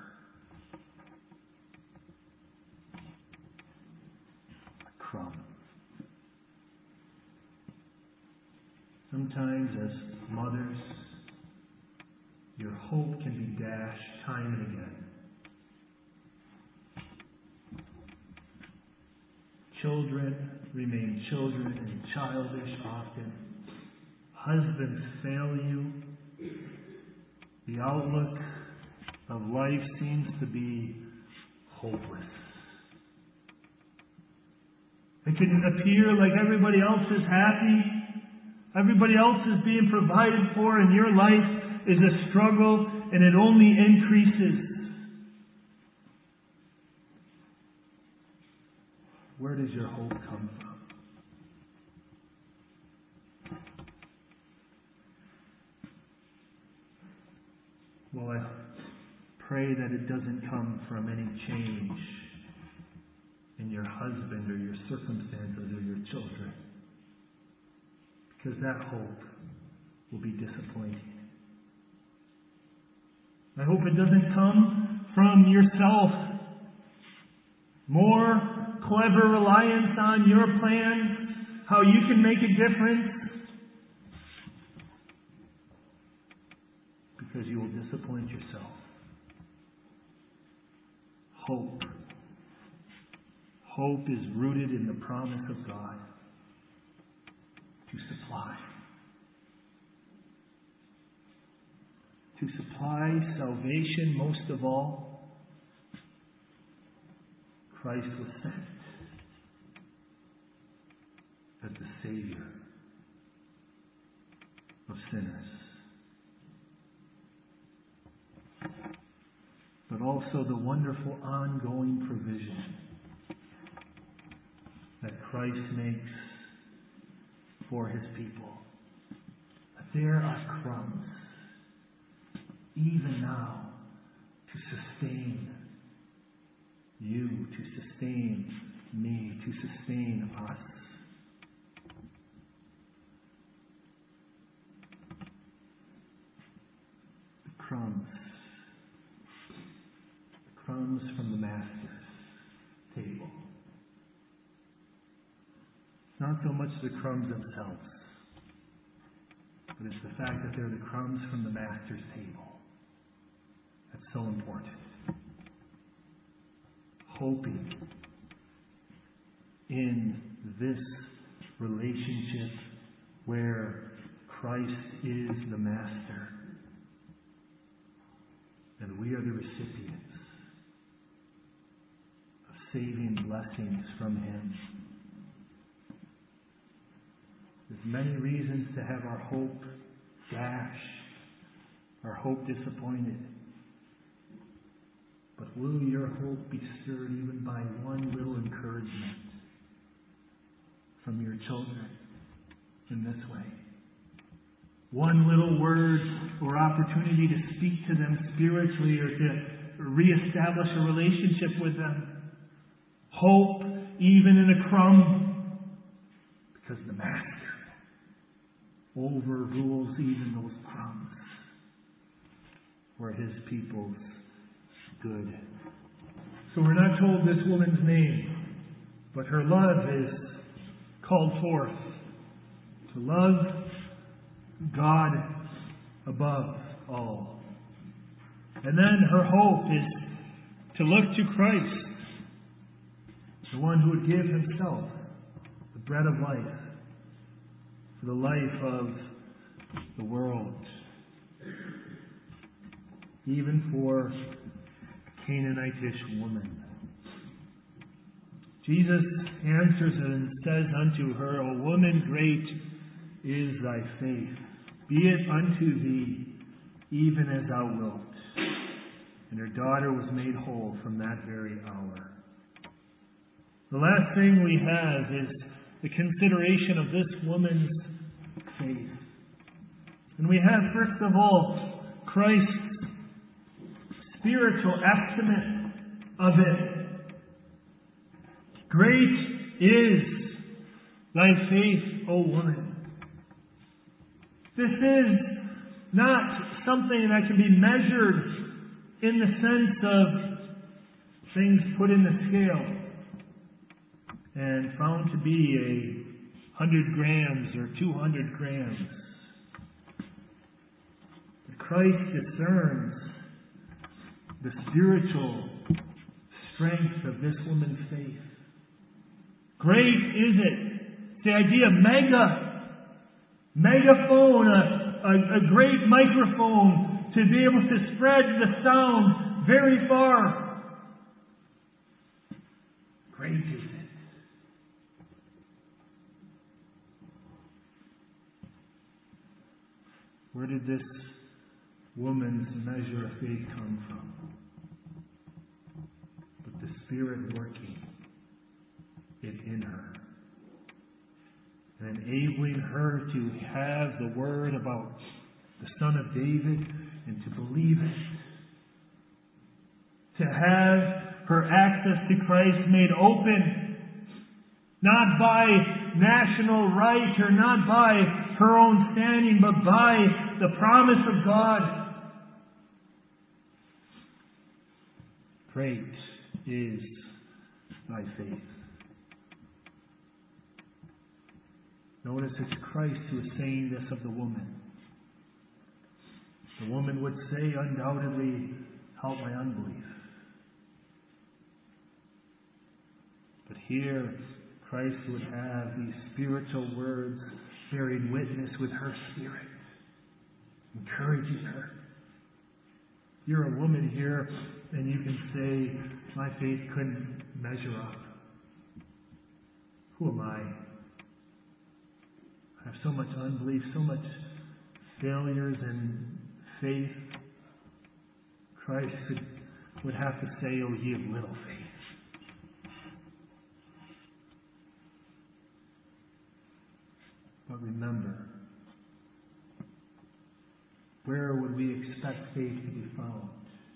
A crumb. Sometimes as mothers, your hope can be dashed time and again. Children remain children and childish often. Husbands fail you. The outlook of life seems to be hopeless. It can appear like everybody else is happy. Everybody else is being provided for, and your life is a struggle, and it only increases. Where does your hope come from? Well, I pray that it doesn't come from any change in in your husband or your circumstances or your children. Because that hope will be disappointing. I hope it doesn't come from yourself. More clever reliance on your plans, how you can make a difference. Because you will disappoint yourself. Hope. Hope is rooted in the promise of God to supply. To supply salvation most of all, Christ was sent as the Savior of sinners. But also the wonderful ongoing provision that Christ makes for His people. That there are crumbs, even now, to sustain you, to sustain me, to sustain us. The crumbs. The crumbs from the Master's table. Not so much the crumbs themselves, but it's the fact that they're the crumbs from the Master's table. That's so important. Hoping in this relationship where Christ is the Master and we are the recipients of saving blessings from Him. There's many reasons to have our hope dashed, our hope disappointed. But will your hope be stirred even by one little encouragement from your children in this way? One little word or opportunity to speak to them spiritually or to reestablish a relationship with them. Hope even in a crumb, because the Master overrules even those crumbs for His people's good. So we're not told this woman's name, but her love is called forth. To love God above all. And then her hope is to look to Christ, the one who would give Himself, the bread of life, for the life of the world. Even for a Canaanitish woman. Jesus answers and says unto her, O woman, great is thy faith. Be it unto thee even as thou wilt. And her daughter was made whole from that very hour. The last thing we have is the consideration of this woman's faith. And we have, first of all, Christ's spiritual estimate of it. Great is thy faith, O woman. This is not something that can be measured in the sense of things put in the scale and found to be a hundred grams or two hundred grams. But Christ discerns the spiritual strength of this woman's faith. Great is it. It's the idea of mega. Megaphone, a, a, a great microphone to be able to spread the sound very far. Great is it. Where did this woman's measure of faith come from? But the Spirit working it in her. And enabling her to have the word about the Son of David and to believe it. To have her access to Christ made open Not by national right or not by her own standing, but by the promise of God. Great is thy faith. Notice it's Christ who is saying this of the woman. The woman would say, undoubtedly, help my unbelief. But here, Christ would have these spiritual words bearing witness with her spirit, encouraging her. You're a woman here, and you can say, my faith couldn't measure up. Who am I? I have so much unbelief, so much failures in faith. Christ would, would have to say, oh, ye of little faith. But remember, where would we expect faith to be found?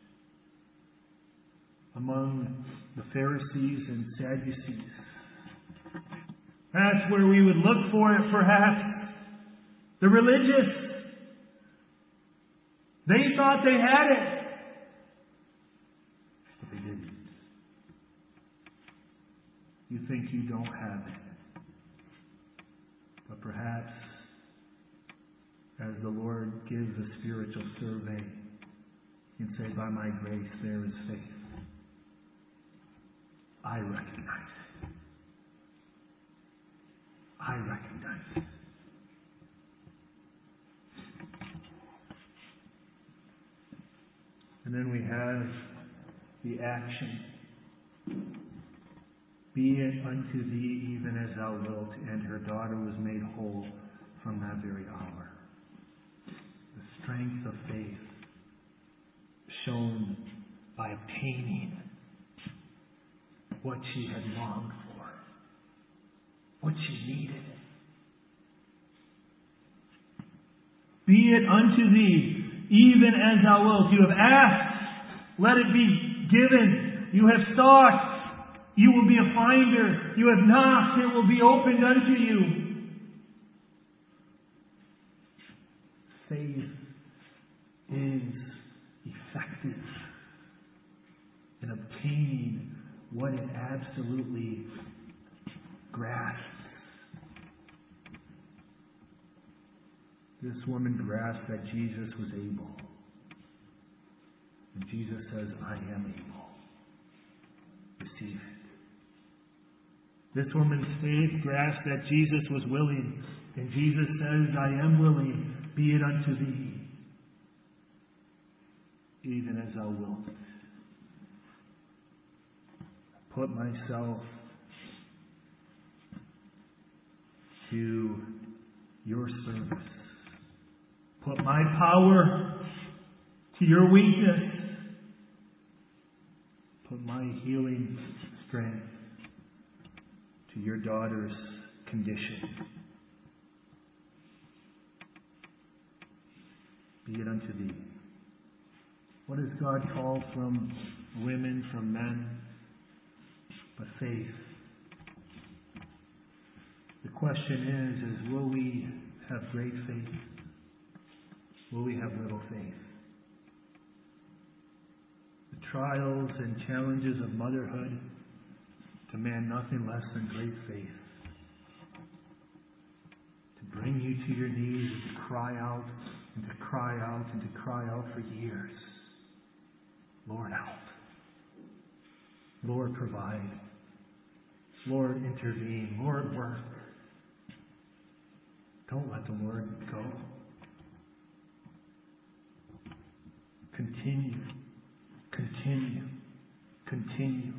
Among the Pharisees and Sadducees. That's where we would look for it, perhaps. The religious. They thought they had it. But they didn't. You think you don't have it. But perhaps, as the Lord gives a spiritual survey, you can say, by my grace there is faith. I recognize it. I recognize it. And then we have the action. Be it unto thee even as thou wilt, and her daughter was made whole from that very hour. The strength of faith shown by obtaining what she had longed for, what she needed. Be it unto thee, even as thou wilt. You have asked, let it be given. You have sought, you will be a finder. You have knocked, it will be opened unto you. Faith is effective in obtaining what it absolutely grasps. This woman grasped that Jesus was able. And Jesus says, I am able. Receive it. This woman's faith grasped that Jesus was willing. And Jesus says, I am willing. Be it unto thee, even as thou wilt. Put myself to your service. Put my power to your weakness. Put my healing strength to your daughter's condition. Be it unto thee. What does God call from women, from men? But faith. The question is, is will we have great faith? Will we have little faith? The trials and challenges of motherhood demand nothing less than great faith. To bring you to your knees and to cry out and to cry out and to cry out for years. Lord, help. Lord, provide. Lord, intervene. Lord, work. Don't let the Lord go. Continue. Continue. Continue.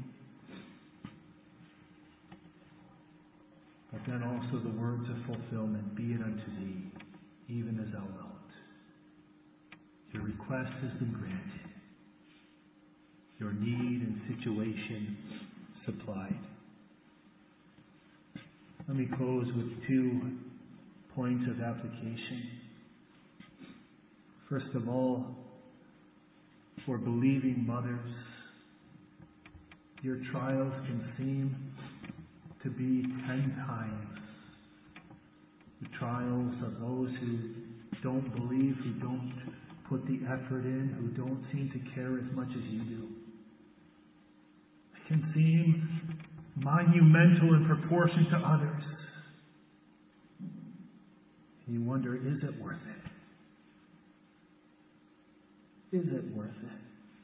But then also the words of fulfillment. Be it unto thee, even as thou wilt. Your request has been granted. Your need and situation supplied. Let me close with two points of application. First of all, for believing mothers, your trials can seem to be ten times the trials of those who don't believe, who don't put the effort in, who don't seem to care as much as you do. It can seem monumental in proportion to others. And you wonder, is it worth it? Is it worth it?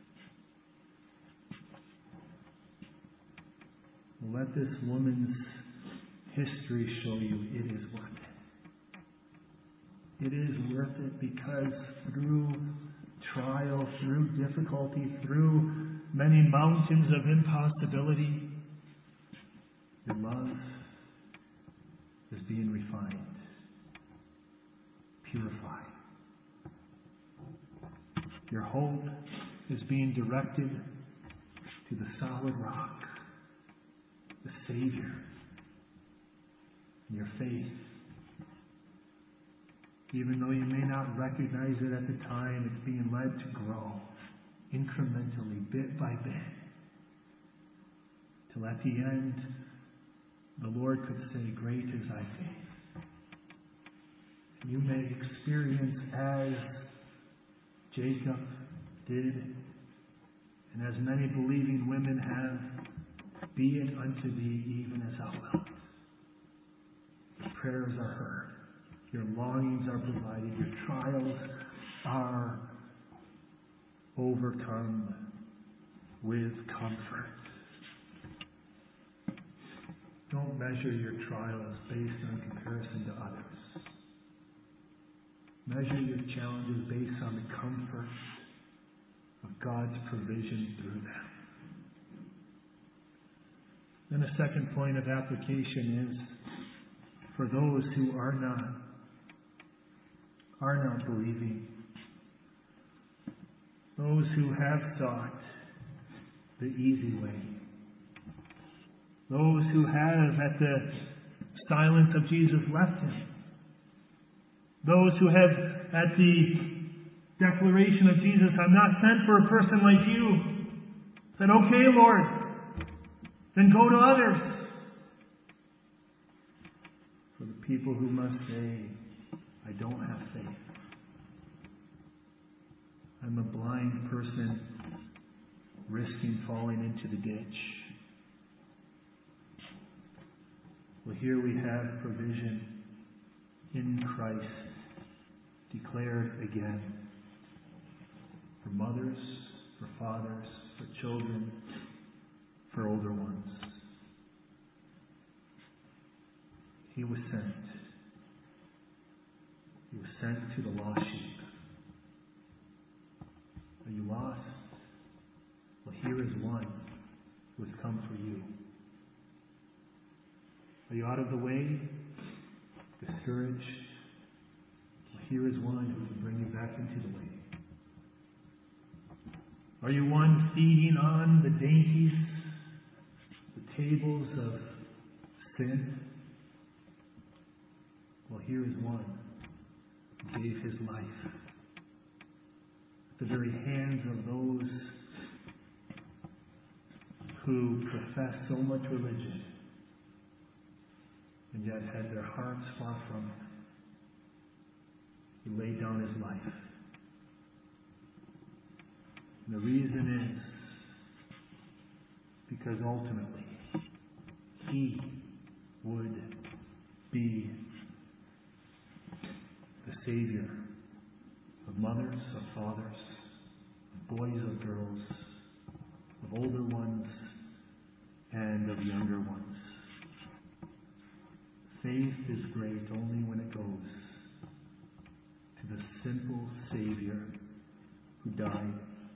Well, let this woman's history show you it is worth it. It is worth it because through trial, through difficulty, through many mountains of impossibility, your love is being refined, purified. Your hope is being directed to the solid rock, the Savior. And your faith, even though you may not recognize it at the time, it's being led to grow incrementally, bit by bit, till at the end, the Lord could say, "Great is thy faith." You may experience as Jacob did, and as many believing women have, be it unto thee even as thou wilt. Your prayers are heard. Your longings are provided. Your trials are overcome with comfort. Don't measure your trials based on comparison to others. Measure your challenges based on the comfort of God's provision through them. Then a second point of application is for those who are not, are not believing, those who have sought the easy way, those who have at the silence of Jesus left Him, those who have at the declaration of Jesus, "I'm not sent for a person like you," said, "Okay, Lord, then go to others." For the people who must say, "I don't have faith. I'm a blind person risking falling into the ditch." Well, here we have provision in Christ declared again for mothers, for fathers, for children, for older ones. He was sent. He was sent to the lost sheep. Are you lost? Well, here is one who has come for you. Are you out of the way? Discouraged? Well, here is one who can bring you back into the way. Are you one feeding on the dainties, the tables of sin? Well, here is one who gave his life at the very hands of those who profess so much religion and yet had their hearts far from Him. He laid down His life. And the reason is because ultimately He would be the Savior of mothers, of fathers, of boys, of girls, of older ones, and of younger ones. Faith is great only when it goes to the simple Savior who died.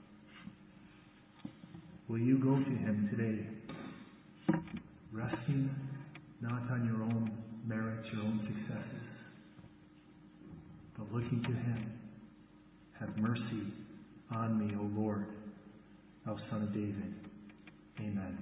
Will you go to Him today, resting not on your own merits, your own successes, but looking to Him? Have mercy on me, O Lord, thou Son of David. Amen.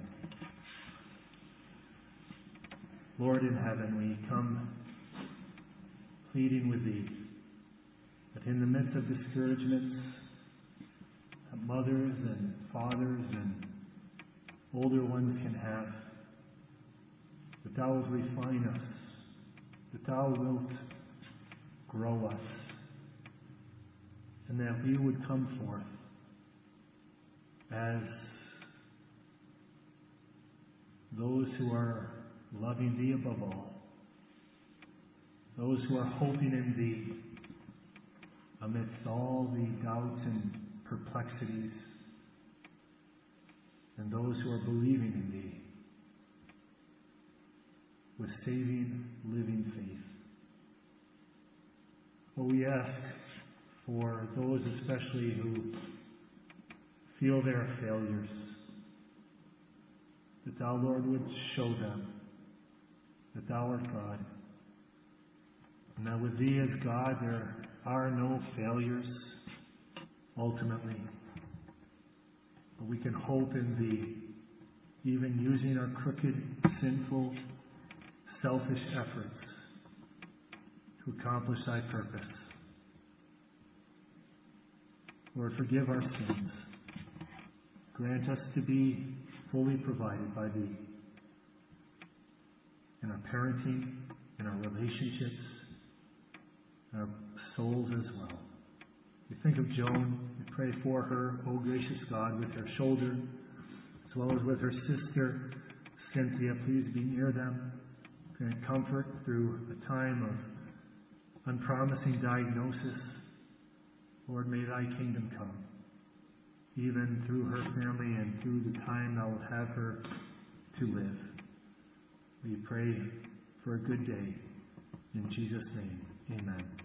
Lord in heaven, we come pleading with Thee that in the midst of discouragements that mothers and fathers and older ones can have, the that thou wilt refine us, that thou wilt grow us, and that we would come forth as those who are loving thee above all, those who are hoping in thee amidst all the doubts and perplexities, and those who are believing in thee with saving, living faith. Oh, we ask for those especially who feel their failures, that thou, Lord, would show them that thou art God, and that with thee as God there are no failures ultimately, but we can hope in thee, even using our crooked, sinful, selfish efforts to accomplish thy purpose. Lord, forgive our sins. Grant us to be fully provided by thee in our parenting, in our relationships, in our souls as well. We think of Joan. We pray for her, O gracious God, with her children, as well as with her sister, Cynthia. Please be near them. Grant comfort through a time of unpromising diagnosis. Lord, may thy kingdom come, even through her family and through the time thou wilt have her to live. We pray for a good day. In Jesus' name, amen.